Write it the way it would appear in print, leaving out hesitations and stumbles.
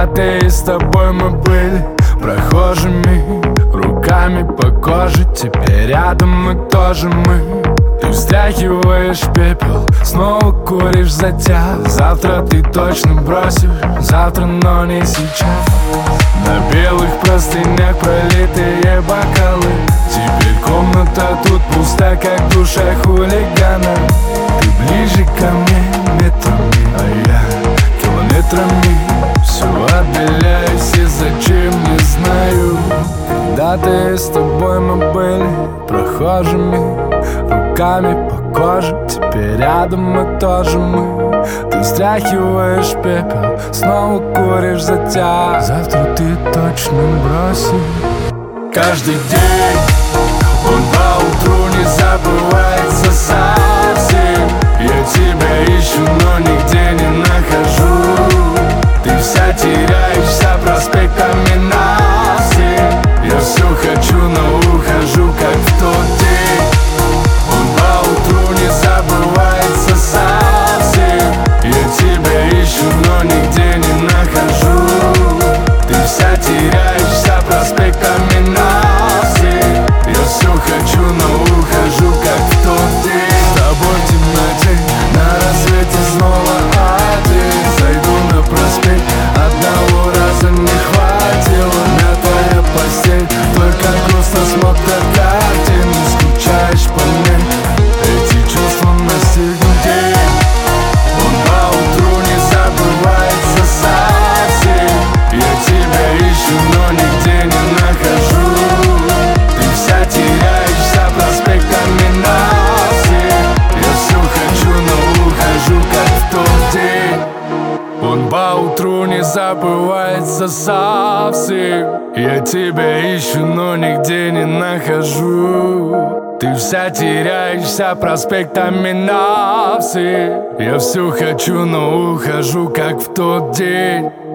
Когда-то и с тобой мы были прохожими, руками по коже. Теперь рядом мы тоже мы. Ты встряхиваешь пепел, снова куришь затяг. Завтра ты точно бросишь, завтра, но не сейчас. На белых простынях пролитые бокалы. Теперь комната тут пуста, как душа хулигана. Ты ближе ко мне метрами, а я километрами. Все отдаляюсь и зачем, не знаю. Когда-то с тобой мы были прохожими, руками по коже. Теперь рядом мы тоже мы. Ты встряхиваешь пепел, снова куришь затяг. Завтра ты точно бросишь. Каждый день он поутру не забывается совсем. Я тебя ищу, но нигде не нахожу. Ты вся теряешься проспектами на все. Я все хочу, но ухожу, как в тот день. Он поутру не забывается совсем. Я тебя ищу, но нигде не нахожу. Ты вся теряешься проспектами на все. Я все хочу, но ухожу, как в тот день. С тобой в темноте, на рассвете снова один. Зайду на проспект, одного раза не хватило. Мятая постель, только грустно смотрят картины. Скучаешь по мне, эти чувства настигнут день. Он поутру не забывается совсем. Я тебя ищу, но нигде не нахожу. Ты вся теряешься проспектами на все. Я все хочу, но ухожу, как в тот день. Он поутру не забывается совсем. Я тебя ищу, но нигде не нахожу. Ты вся теряешься проспектами на все. Я все хочу, но ухожу, как в тот день.